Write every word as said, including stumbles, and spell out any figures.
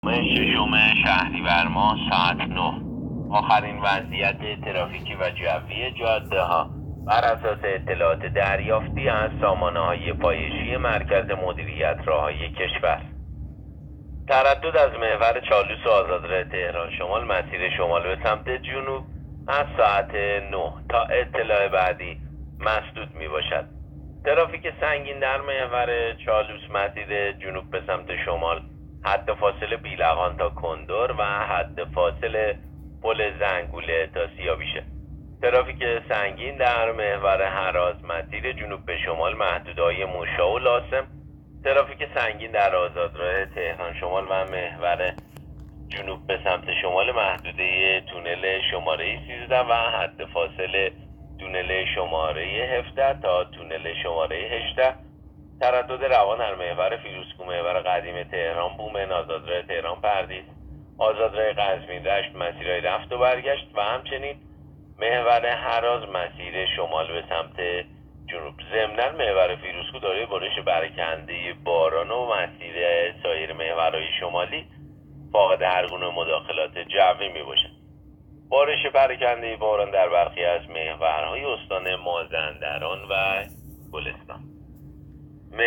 ششم شهریور ماه ساعت نه. آخرین وضعیت ترافیکی و جوی جاده ها بر اساس اطلاعات دریافتی از سامانه های پایشی مرکز مدیریت راههای کشور. تردد از محور چالوس و آزادراه تهران شمال مسیر شمال به سمت جنوب از ساعت نه تا اطلاع بعدی مسدود می باشد. ترافیک سنگین در محور چالوس مسیر جنوب به سمت شمال حد فاصله بیلقان تا کندور و حد فاصله پل زنگوله تا سیاویشه. ترافیک سنگین در محور هراز مسیر جنوب به شمال محدودهای موشا و لاسم. ترافیک سنگین در آزادراه تهران شمال و محور جنوب به سمت شمال محدوده تونل شماره سیزده و حد فاصله تونل شماره هفده تا تونل شماره هجده. تردد روان در محور فیروزکوه، محور قدیم تهران بومن، آزادراه تهران پردیس، آزادراه قزوین رشت مسیرهای رفت و برگشت و همچنین محور هراز مسیر شمال به سمت جنوب. ضمناً محور فیروزکوه دارای بارش برکنده باران و مسیر سایر محورهای شمالی فاقد هر گونه مداخلات جوی می باشد. بارش برکنده باران در برخی از محورهای استان مازندران و گلستان.